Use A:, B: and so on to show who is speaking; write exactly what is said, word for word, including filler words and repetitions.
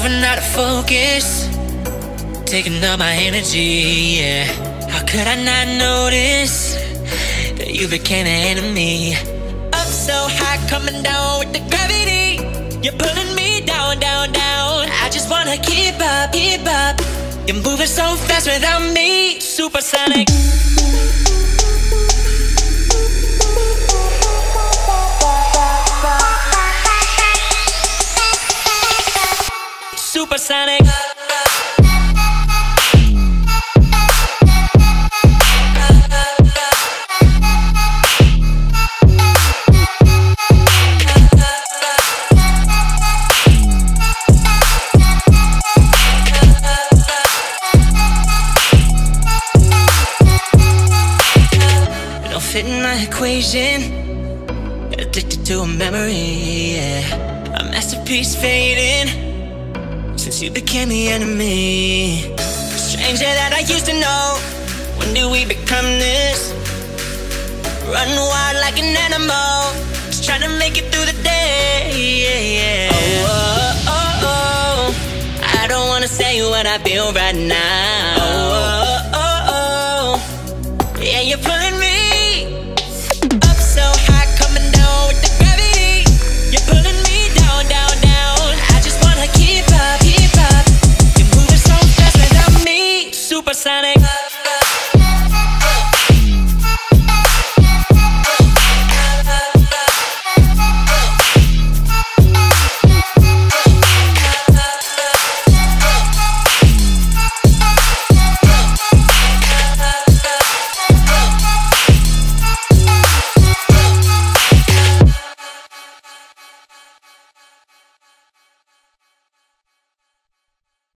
A: moving out of focus, taking up my energy, yeah. How could I not notice that you became an enemy? Up so high, coming down with the gravity. You're pulling me down, down, down. I just wanna keep up, keep up. You're moving so fast without me. Supersonic. Supersonic. Fit in my equation, addicted to a memory, yeah. A masterpiece fading since you became the enemy. Stranger that I used to know. When did we become this? Running wild like an animal, just trying to make it through the day, yeah, yeah. Oh, oh, oh, oh. I don't wanna say what I feel right now. Oh, oh, oh, oh. Yeah, you're pulling me supersonic.